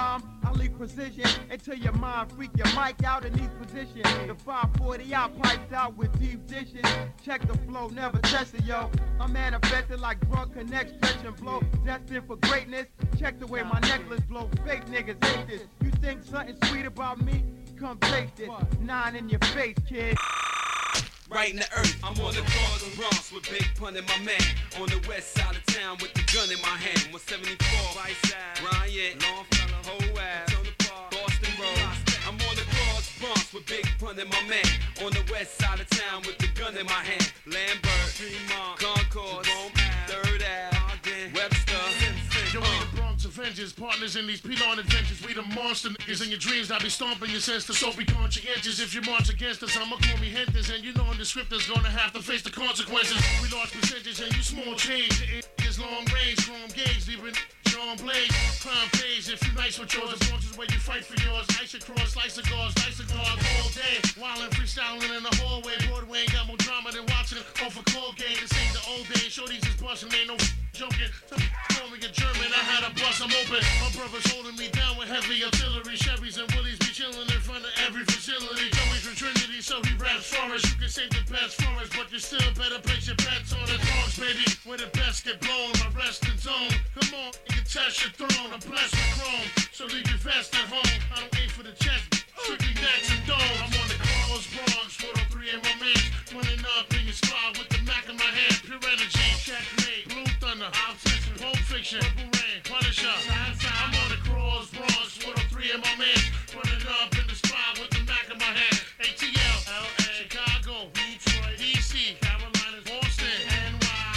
[SPEAKER 17] I leave precision until your mind freak your mic out in these positions. The five forty out piped out with deep dishes. Check the flow, never test it, yo. I'm manifested like drunk connect, stretch and blow. Destined for greatness. Check the way my necklace blow. Fake niggas hate this. You think something sweet about me? Come taste it. Nine in your face, kid.
[SPEAKER 18] Right in the earth, I'm on the cross of Bronx with Big Pun and my man. On the west side of town with the gun in my hand. one seventy-four, right side, Bryant, Longfellow, Whole Ave, Boston Road. I'm on the cross of Bronx with Big Pun and my man. On the west side of town with the gun in my hand. Lambert, Fremont, Concourse, third Ave, Webster.
[SPEAKER 6] Yo, we the Bronx Avengers, partners in these P-Line adventures. We the monster niggas in your dreams. I be stomping your senses, so be conscientious. If you march against us, I'ma call me Henters. And you know in the script is gonna have to face the consequences. We large percentage and you small change. It is long range, strong gauge, leaving John Blaze. Crime phase, if you nice with yours, as long as the way you fight for yours. Ice across, slice cigars, dice cigars all day. Wildin', freestyling in the hallway. Broadway ain't got more drama than watching it off a Colgate. This ain't the old days. Shorties is bustin', ain't no joking. Call me a German, I had a bus, I'm open. My brother's holding me down with heavy artillery. Chevys and Willies be chillin' in front of every facility. Joey's from Trinity, so he raps for us. You can save the best for us, but you still better place your bets on the Bronx, baby. Where the best get blown, my resting zone. Come on, you can test your throne. I'm blessed with chrome, so leave your vest at home. I don't aim for the chest, strictly necks and dome. I'm on the cross, Bronx, one oh three in my man. Running up in your spot with the Mac in my hand. Pure energy, checkmate, Blue Thunder, Obsession, Pulp Fiction, Purple Rain, Punisher. I'm on the cross, Bronx, one oh three in my man. Running up in the spot with the Mac in my hand. A T L, L A, Chicago, Detroit, D C, Carolina, Boston, N Y.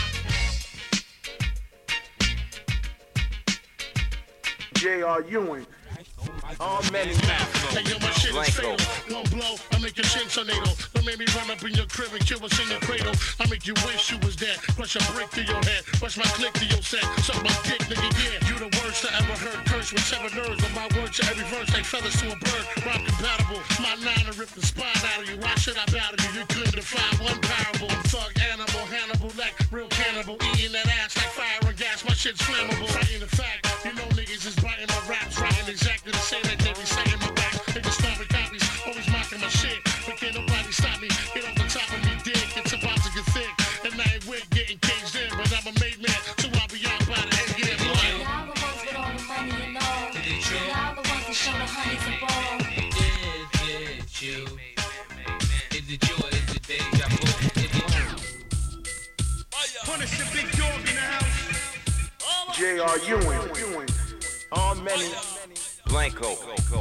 [SPEAKER 5] J R Ewing.
[SPEAKER 8] All many
[SPEAKER 6] Hey, yo, my shit is fatal. One blow, I make your shit tornado. Don't make me run up in your crib and kill us in your cradle. I make you wish you was dead. Rush a brick to your head. Rush my click to your set. Suck my dick, nigga, yeah. You the worst I ever heard. Curse with seven nerves. But my words to every verse like feathers to a bird. Rhyme compatible. My nine to rip the spine out of you. Why should I bow to you? You couldn't define one parable. Thug animal, Hannibal, like real cannibal. Eating that ass like fire and gas. My shit's flammable. Saying the fact, you know niggas is biting my raps. Writing exactly the same that they be saying my back. Niggas stomping copies, always mocking my shit. But can't nobody stop me. Get off the top of me dick. It's about to get thick. And I ain't with getting caged in. But I'm a made man, so I'll be out by the end. Yeah, boy.
[SPEAKER 9] Y'all the ones with all the money and all. Y'all the ones that show the honeys and balls.
[SPEAKER 15] Is it you? Is it you or is it deja vu? Is it you?
[SPEAKER 2] Punish the big dog in the house.
[SPEAKER 5] J R Ewing.
[SPEAKER 8] All many.
[SPEAKER 4] Blanco.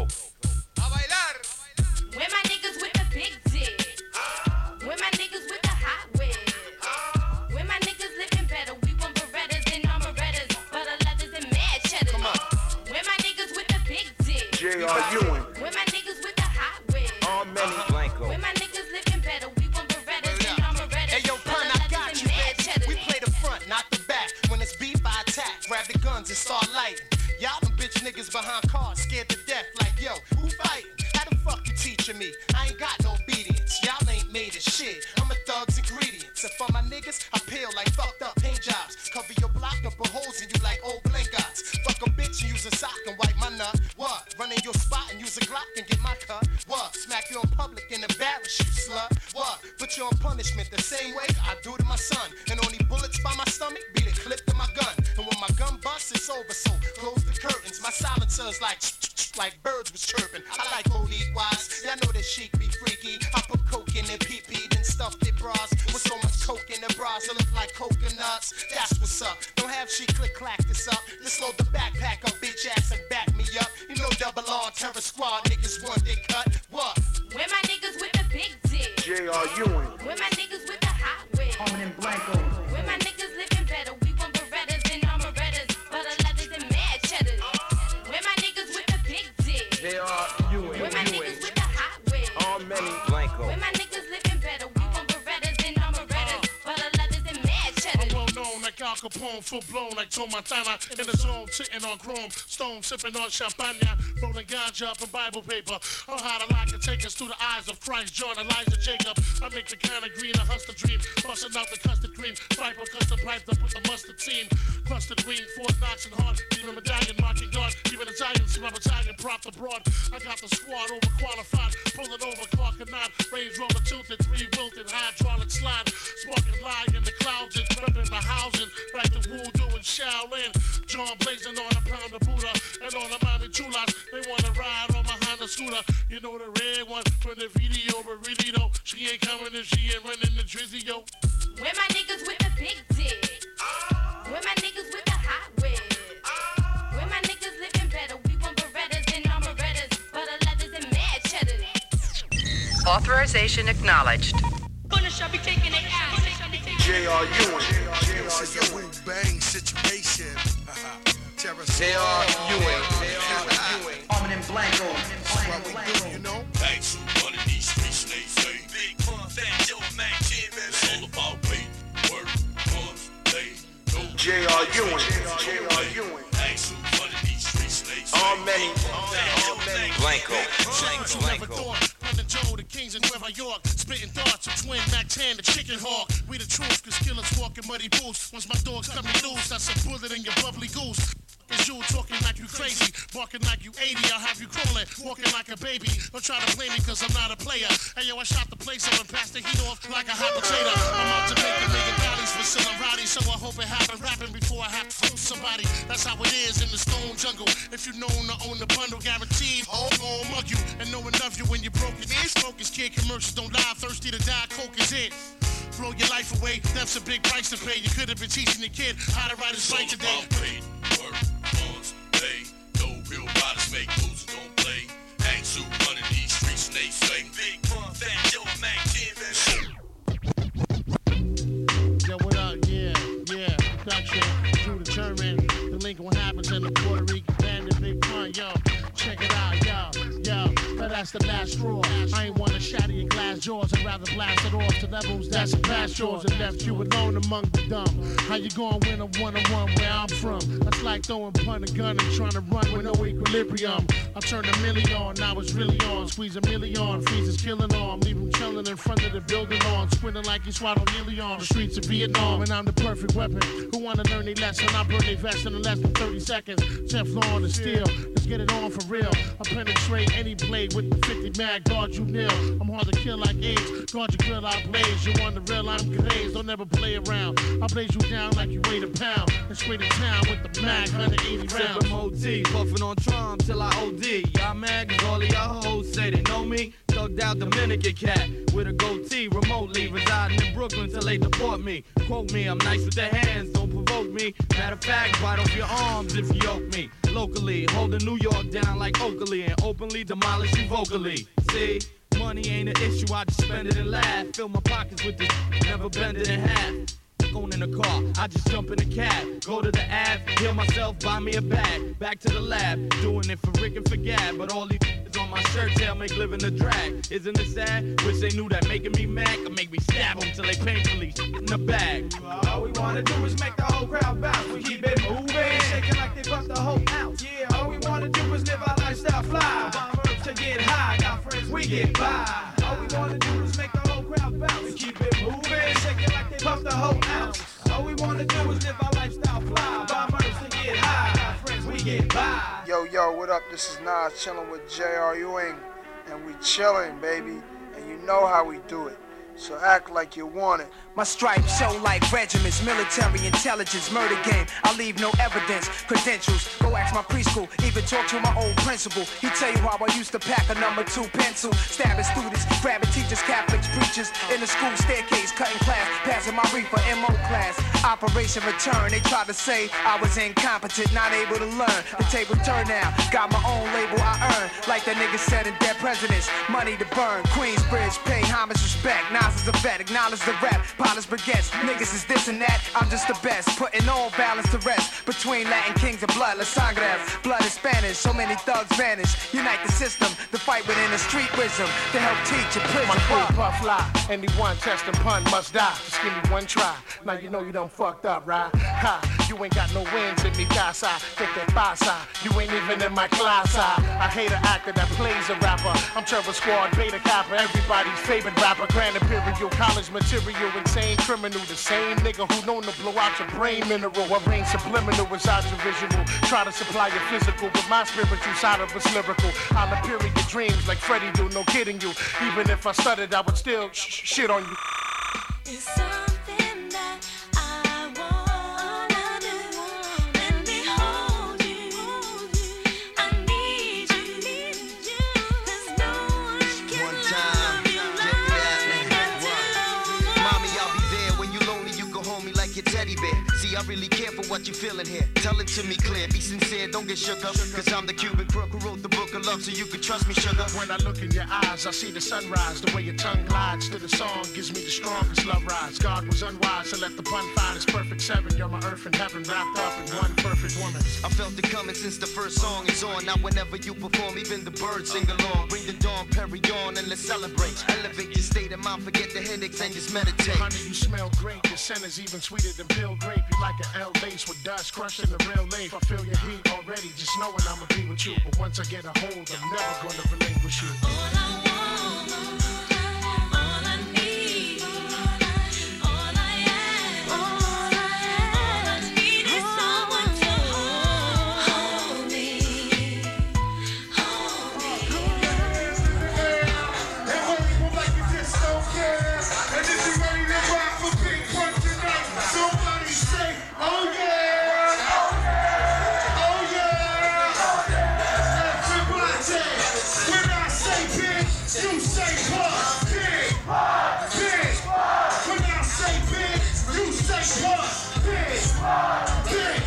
[SPEAKER 9] Where my niggas with the big dick? Where my niggas with the hot whip? Where my niggas living better? We want Berettas and Armorettas, butter leathers and mad cheddar. Where my niggas with the big dick?
[SPEAKER 5] J R Ewing.
[SPEAKER 9] Where my niggas with the hot whip?
[SPEAKER 8] All many.
[SPEAKER 4] Blanco.
[SPEAKER 9] Where my niggas living better? We want Berettas and Armorettas,
[SPEAKER 10] Hey, yo, Pun, I got you, bitch. We play the front, not the back. When it's beef, I attack. Grab the guns and start lighting. Y'all them bitch niggas behind cars, scared to death. Like, yo, who fighting? How the fuck you teaching me? I ain't got no obedience. Y'all ain't made of shit. I'm a thug's ingredients. And for my niggas, I peel like fucked up paint jobs. Cover your block up with holes in you like old blank eyes. Fuck a bitch and use a sock and wipe my nut. What? Run in your spot and use a Glock and get my cut. What? Smack you in public and embarrass you, slut. What? Put you on punishment the same way I do to my son. And only bullets by my stomach be the clip to my gun. And when my gun busts, it's over, so close the curtains. My silencer's like like birds was chirping. I like police wise. Y'all know that chic be freaky. I put coke in their pee-pee, then stuffed their bras. With so much coke in their bras, it look like coconuts. That's what's up. Don't have she click clack this up. Just load the backpack up, bitch ass, and back me up. You know double R terror squad niggas want they cut. What?
[SPEAKER 9] Where my niggas with the big dick?
[SPEAKER 5] J R Ewing.
[SPEAKER 9] Where my niggas with the hot whip?
[SPEAKER 5] Common in Blanco.
[SPEAKER 9] Where my niggas living better? We want Berettas and Armorettas, butter leathers and mad cheddar. Where my niggas with the big dick?
[SPEAKER 8] J R Ewing.
[SPEAKER 9] Where my niggas with the hot whip?
[SPEAKER 8] All many.
[SPEAKER 4] Blanco.
[SPEAKER 9] Where my niggas living better? We want Berettas and Armorettas, butter leathers and mad cheddar.
[SPEAKER 6] I'm well known like Al Capone, full blown like Tom Montana. In the zone, sitting on chrome, stone, sipping on champagne, rolling ganja up in Bible paper. Oh, how the light can take us to the eyes of Christ, John, Elijah, Jacob. I make the kind of green, I hustle dream, busting out the custard cream, viper custom piped up with the mustard team. Clustered green, Fort Knox and hard, even medallion, marking guard, even Italians, my battalion, prop abroad. I got the squad overqualified, pulling over, Clark and not, Range Rover tilted, three wilted, hydraulic slide, sparking lie in the clouds, and prepping the housing, like the voodoo and Shaolin. John blazing on a pound of Buddha, and all the mommy chulas, they wanna ride on my Honda scooter. You know the red one from the video, but really though, she ain't coming if she ain't running the drizzy, yo.
[SPEAKER 9] Where my niggas with the big dick? Where my niggas with the hot whip? Where my niggas living better? We want Berettas and non-Berettas, butter leathers and mad cheddars.
[SPEAKER 19] Authorization acknowledged.
[SPEAKER 1] Punish, I be taking their ass.
[SPEAKER 5] J R Ewing.
[SPEAKER 12] This is a Wu Bang situation.
[SPEAKER 16] J R Ewing.
[SPEAKER 12] Armin and Blanco. What we do, you know?
[SPEAKER 2] Thanks to one of these street slaves, say. Big Pun, Fat Joe, Mac ten, baby. It's all about weight, work, guns, play, no.
[SPEAKER 5] J R Ewing. J R Ewing.
[SPEAKER 2] Thanks to one of these street slaves, say.
[SPEAKER 16] All many, all many. Blanco.
[SPEAKER 6] Blanco. Under Joe, the Kings in Nueva York, spitting thoughts of twin Mac ten, the chicken hawk. We the truth, cause killers walk in muddy boots. Once my dogs cut me loose, that's a bullet in your bubbly goose. Is you talking like you crazy, barking like you eighty, I'll have you crawling, walking like a baby. Don't try to play me cause I'm not a player. Hey yo, I shot the place up and passed the heat off like a hot potato. I'm out to make a million dollars for Silverati, so I hope it happen rapping before I have to fool somebody. That's how it is in the stone jungle. If you known to own the bundle, guaranteed, all gon' mug you. And know enough you when you broke it. Focus kid, commercials don't lie, thirsty to die, coke is it. Blow your life away, that's a big price to pay. You could have been teaching the kid how to ride his bike today.
[SPEAKER 2] Work, guns, play, no real riders make moves and don't play. Ain't too one of these streets, they say. Big Pun, Fat Joe, Mac ten, baby.
[SPEAKER 6] Yo, what up? Yeah, yeah, production, Drew determined. Delinquent happens in the Puerto Rican bandit, Big Pun, yo. Check it out, yo, yo, but that's the last straw. I ain't wanna shatter your glass jaws, I'd rather blast it off to levels that's past yours and left you alone among the dumb. How you gonna win a one-on-one where I'm from? That's like throwing pun a gun and trying to run with no equilibrium. I turned a million, now it's really on. Squeeze a million, freeze is killing on. Leave him chilling in front of the building on. Squinting like he swallowed nearly on the streets of Vietnam. And I'm the perfect weapon. Who wanna learn their lesson? I burn their vest in less than thirty seconds. Teflon and steel, let's get it on for real. I penetrate any blade with the fifty mag, guard you nil. I'm hard to kill like AIDS, guard your grill, I blaze. You on the real, I'm crazed, don't ever play around. I blaze you down like you weigh a pound. And straight to town with the mag, one hundred eighty rounds.
[SPEAKER 20] Sippin' O T, puffin' on Tron till I O D. Y'all mad cause all of y'all hoes say they know me. Thugged out Dominican cat with a goatee, remotely residing in Brooklyn till they deport me. Quote me, I'm nice with the hands, don't provoke me. Matter of fact, bite off your arms if you yoke me. Locally, holding New York down like Oakley and openly demolish you vocally. See, money ain't an issue, I just spend it and laugh. Fill my pockets with this, never bend it in half. Going in the car, I just jump in the cab. Go to the Ave, heal myself, buy me a bag. Back to the lab, doing it for Rick and for Gab. But all these on my shirt tail make living a drag. Isn't it sad? Wish they knew that making me mad could make me stab them till they painfully in the bag.
[SPEAKER 17] All we wanna do is make the whole crowd bounce. We keep it moving, shaking like they bust the whole ounce. Yeah, all we wanna do is live our lifestyle fly. Bomb earth to get high, got friends, we get by. All we wanna do is make the whole crowd bounce. We keep it moving, shaking like they bust the whole ounce. All we wanna do is live our lifestyle fly. Bomb earth to get high, got friends, we get by.
[SPEAKER 5] Yo, yo, what up? This is Nas chilling with J R Ewing, and we chilling, baby, and you know how we do it. So act like you want it.
[SPEAKER 21] My stripes show like regiments, military intelligence, murder game. I leave no evidence, credentials. Go ask my preschool, even talk to my old principal. He tell you how I used to pack a number two pencil, stabbing students, grabbing teachers, Catholics, preachers in the school staircase, cutting class, passing my reefer M O class. Operation Return, they tried to say I was incompetent, not able to learn. The table turned now, got my own label I earn. Like the nigga said in Dead Presidents, money to burn. Queensbridge, pay homage, respect. Now Styles is a vet, acknowledge the rap, polish baguettes. Niggas is this and that, I'm just the best. Putting all balance to rest between Latin kings and blood. La sangre, blood is Spanish, so many thugs vanish. Unite the system, the fight within the street wisdom to help teach a prison.
[SPEAKER 6] My crew puff fly, anyone testing pun must die. Just give me one try, now you know you done fucked up, right? Ha, you ain't got no wins in me, casa. Take that pasa, you ain't even in my class. I hate an actor that plays a rapper. I'm Trevor Squad, Beta Kappa, everybody's favorite rapper. Grand Imperial, college material, insane criminal. The same nigga who known to blow out your brain mineral. I reign subliminal inside your visual. Try to supply your physical, but my spiritual side of it's lyrical. I'll appear in your dreams like Freddie do, no kidding you. Even if I stuttered, I would still sh sh shit on you.
[SPEAKER 9] It's something that I wanna do. Let me hold you. I need you. Cause no one can love you like I do.
[SPEAKER 10] Mommy, I'll be there when you lonely. You go hold me like your teddy bear. See, I really care for what you feeling here. Tell it to me clear, be sincere, don't get shook up. Cause I'm the Cuban crook who wrote the book of love, so you can trust me, sugar.
[SPEAKER 6] When I look in your eyes, I see the sunrise. The way your tongue glides to the song gives me the strongest love rise. God was unwise to let the pun find his perfect seven. You're my earth and heaven wrapped up in one perfect woman.
[SPEAKER 10] I felt it coming since the first song is on. Now whenever you perform, even the birds sing along. Bring the dawn, Perry on, and let's celebrate. Elevate your state of mind, forget the headaches and just meditate.
[SPEAKER 6] Honey, you smell great. Your scent is even sweeter than Bill Grape. You like an L base with dust crushing the real lake. I feel your heat already, just knowing I'ma be with you. But once I get a hold, I'm never gonna relinquish you.
[SPEAKER 9] All I want, all I need, all I am, all I need is someone to hold me, hold me.
[SPEAKER 12] And when people like you just don't care. And if you ready to rock for Big Pun tonight, somebody say, oh yeah. You say plus, big, big. When I say big, you say plus, big, big.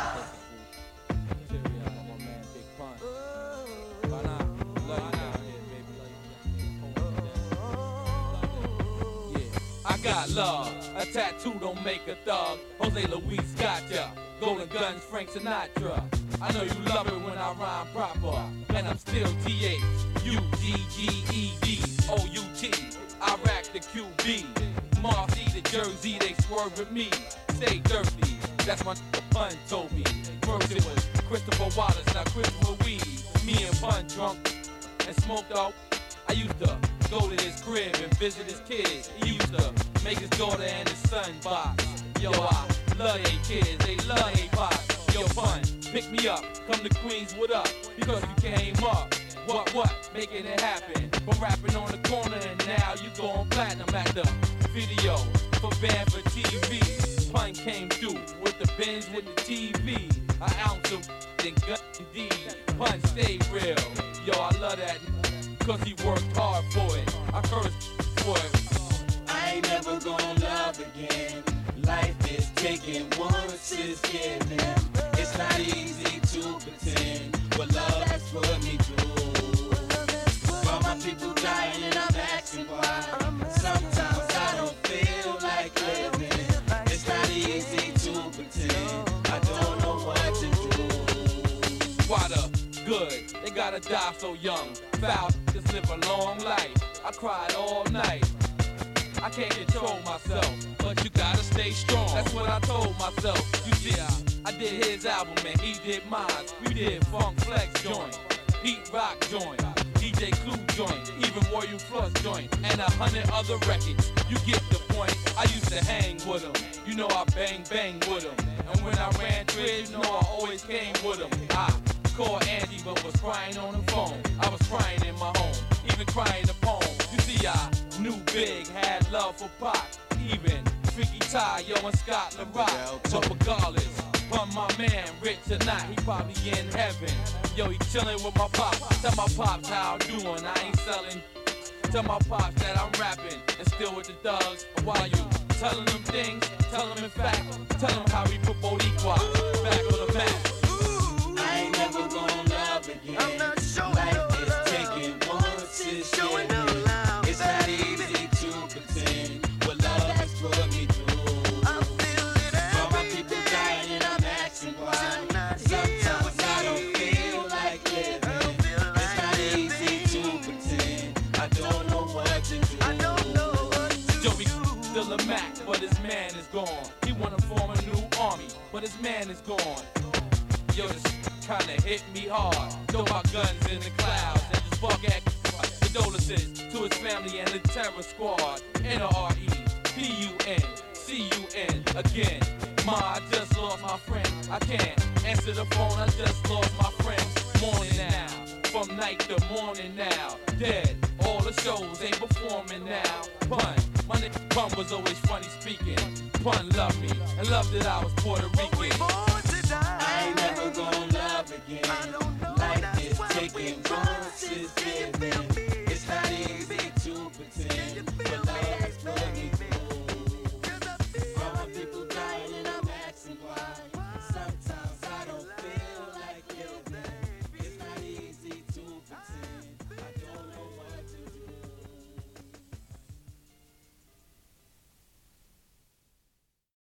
[SPEAKER 11] I got love, a tattoo don't make a thug. Jose Luis got ya, Golden Guns, Frank Sinatra. I know you love it when I rhyme proper, and I'm still T H U G G E D O U T. I rack the Q B, Marcy, the Jersey, they swerve with me. Stay thirsty, that's my Pun told me. First it was Christopher Wallace, now Christopher Weed. Me and Pun drunk and smoked out. I used to go to his crib and visit his kids. He used to make his daughter and his son box. Yo, I love they kids, they love they box. Yo, Pun, pick me up, come to Queens, what up? Because you came up. What, what, making it happen. From rapping on the corner and now you going platinum at the video for band for T V. Pun came through with the Benz with the T V. An ounce of then gut indeed. Pun stayed real. Yo, I love that cause he worked hard for it. I cursed for it.
[SPEAKER 22] I ain't never gonna love again. Life is taking once it's given. It's not easy to pretend what love has put me through. All my people dying and I'm asking why. Sometimes I don't feel like living. It's not easy to pretend. I don't know what to do.
[SPEAKER 11] Why the good? They gotta die so young. Foul, just live a long life. I cried all night. I can't control myself, but you gotta stay strong. That's what I told myself. You see, I, I did his album and he did mine. We did Funk Flex joint, Heat Rock joint, D J Clue joint, even Royal Flush joint, and a hundred other records. You get the point. I used to hang with him. You know I bang bang with him. And when I ran trips, you know I always came with him. I called Andy but was crying on the phone. I was crying in my home, even crying the poem. You see, I knew Big had love for Pac, even Freaky Ty, yo, and Scott LaRock. But regardless, from my man Rich tonight, he probably in heaven. Yo, he chillin' with my pops. Tell my pops how I'm doing, I ain't selling. Tell my pops that I'm rapping and still with the thugs. While you telling them things, tell them in fact, tell them how we put Boricua back on the map.
[SPEAKER 22] I ain't never gonna love again. I'm not showing Life is taking once it's given. It's not easy to pretend
[SPEAKER 11] this man is gone. Yo, this kinda hit me hard. Throw my guns in the clouds and just fuck at condolences to his family and the terror squad. N R E P U N C U N again. Ma, I just lost my friend. I can't answer the phone, I just lost my friend. Morning now, from night to morning now. Dead, all the shows ain't performing now. Pun, my nigga Pun was always funny speaking. Pun loved me and loved that I was Puerto Rican.